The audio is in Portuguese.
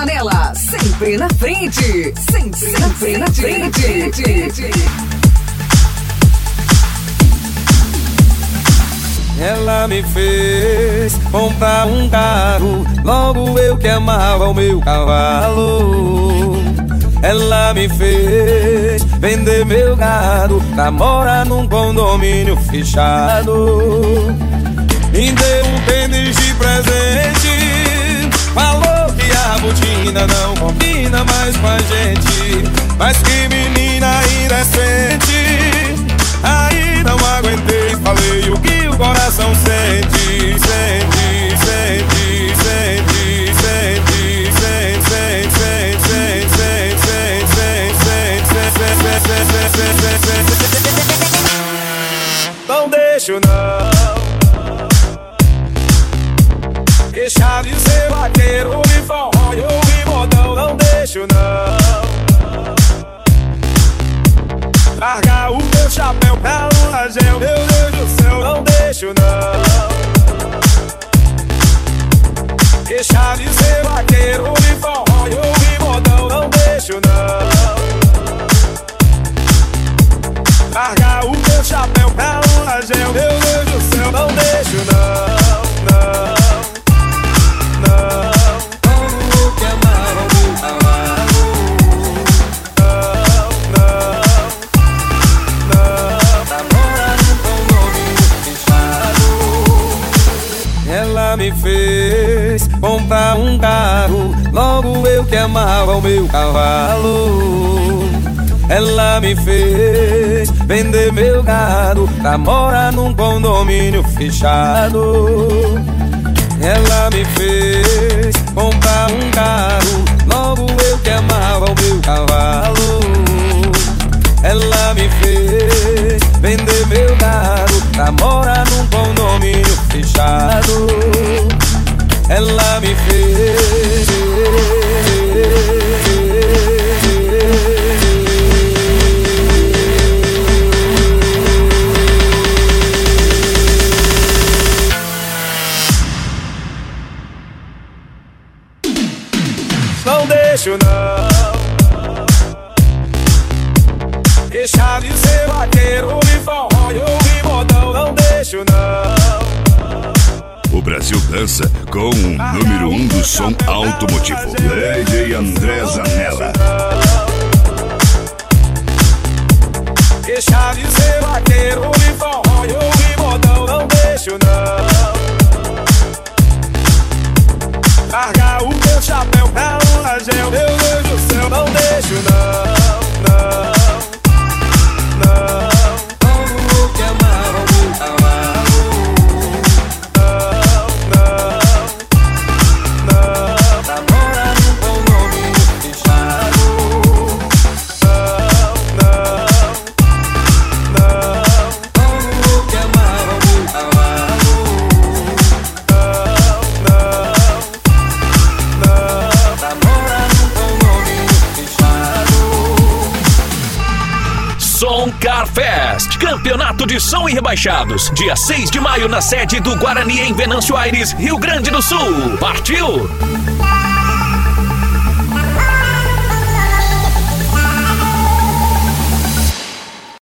Nela, sempre na frente. Sempre na frente. Ela me fez comprar um carro, logo eu que amava o meu cavalo. Ela me fez vender meu gado pra morar num condomínio fechado. Me deu um tênis de presente, falou que a botina não combina mais com a gente. Mas que menina indecente, aí não aguentei, falei o que o coração sente. Sente, sente, sente, sente, sente, sente, sente. Não deixo não deixar de ser vaqueiro, me forró e ouvir modão. Não deixo não largar o meu chapéu pra lua gel, meu Deus do céu. Não deixo não deixar de ser vaqueiro, me forró e ouvir modão. Não deixo não largar o meu chapéu pra lua gel, meu Deus do céu. Não deixo não, não. Ela me fez comprar um carro, logo eu que amava o meu cavalo. Ela me fez vender meu gado pra morar num condomínio fechado. Ela me fez comprar um carro, logo eu que amava o meu cavalo. Ela me fez vender meu gado pra morar num condomínio fechado. Ela me fez. Não deixo não deixar de ser vaqueiro, me forró e ouvir modão. Não deixo não. O Brasil dança com o número 1 do som automotivo, DJ André Zanella. Deixar de ser vaqueiro, me forró e ouvir modão. Não deixo não largar o meu chapéu pra lua gel, meu Deus do céu. Não deixo não, não. Car Fest, campeonato de som e rebaixados, dia 6 de maio na sede do Guarani em Venâncio Aires, Rio Grande do Sul. Partiu!